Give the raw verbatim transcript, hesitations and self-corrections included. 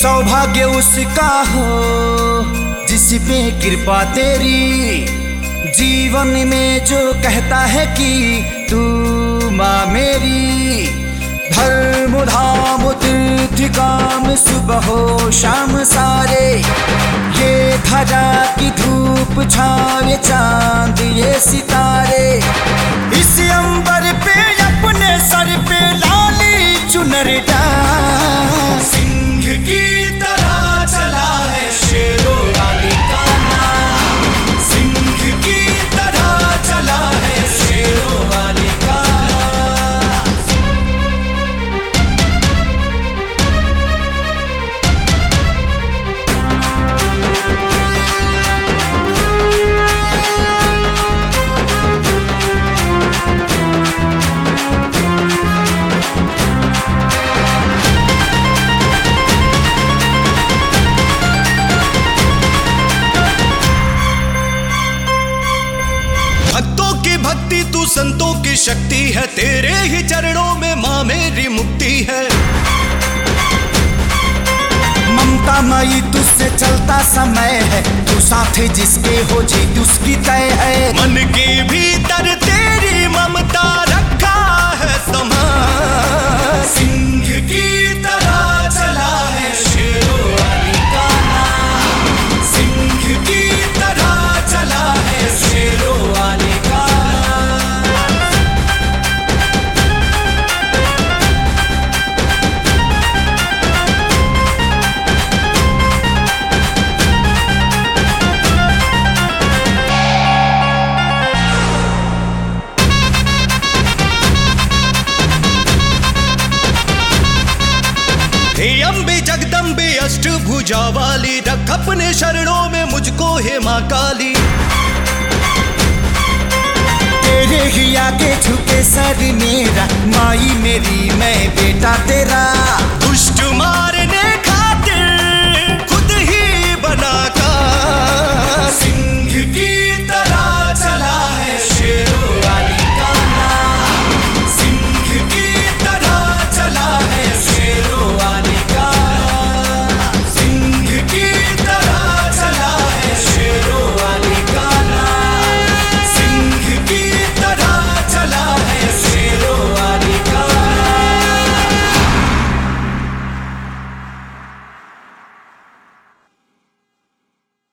सौभाग्य उसका हो जिस पे कृपा तेरी, जीवन में जो कहता है कि तू माँ मेरी। धर्म धाम तीर्थ काम सुबह हो शाम सारे, ये धरा की धूप छावे चांद ये सितारे। इस अंबर पे अपने सर पे लाली चुनर डाल, सिंह की तरह चला है शेरों वाली का नाम, सिंह की तरह चला है शेरों वाली का नाम। भक्तों की भक्ति तू संतों की शक्ति है, तेरे ही चरणों में माँ मेरी मुक्ति है। ममता मई तुझसे चलता समय है, तू साथे जिसके हो जीत उसकी तय है। मन के भीतर तेरी ममता रखा है समा, सिंह की तरह चला है शेरों वाली का नाम, सिंह की तरह चला है शेरों वाली का नाम। हे अम्बे जगदम्बे अष्टभुजा वाली, रख अपने शरणों में मुझको हे माँ काली। तेरे ही आगे झुके सर मेरा, माई मेरी मैं बेटा तेरा।